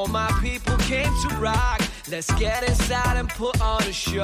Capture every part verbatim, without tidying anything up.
my people came to rock. Let's get inside and put on a show.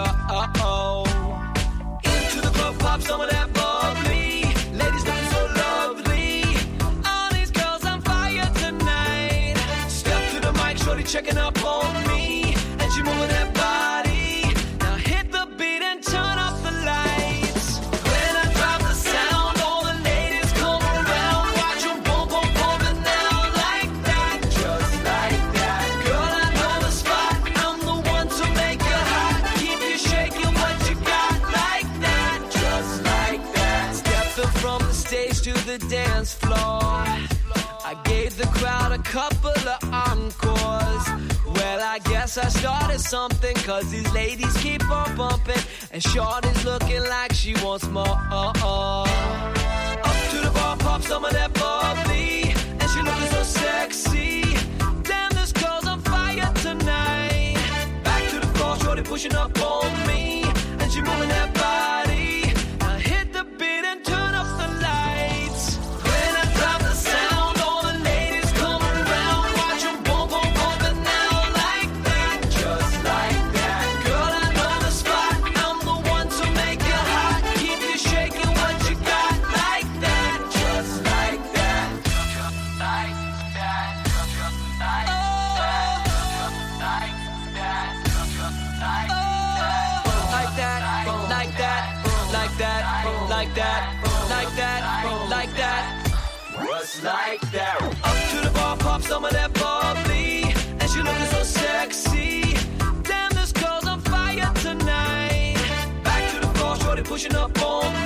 Into the club, pop some of that bubbly. Ladies looking so lovely. All these girls on fire tonight. Step to the mic, shorty checking up on me. And she moving that body. Now hit the beat and turn up the lights. When I drop the sound, all the ladies come around. Watch them boom, boom, boom, and now like that. Just like that. Girl, I know the spot. I'm the one to make you hot. Keep you shaking what you got like that. Just like that. Stepping from the stage to the dance floor. I gave the crowd a couple of encores. Well, I guess I started something, cause these ladies keep on bumping. And shorty's looking like she wants more. Up to the bar, pop some of that bubbly. And she looking so sexy. Damn, this girl's on fire tonight. Back to the floor, shorty pushing up on me. And she moving that body. Now hit the beat and turn up the lights. When I drop the sound, all the ladies come around. Watch them boom, boom, boom, and now like that. Just like that. Girl, I know the spot. I'm the one to make you hot. Keep you shaking what you got like that. Just like that. Like that. Like that. Like that. Like that. Like that. Like that. Like that. What's like that? Up to the bar, pop some of that bubbly. And she looking so sexy. Damn, this girl's on fire tonight. Back to the floor, shorty pushing up on me.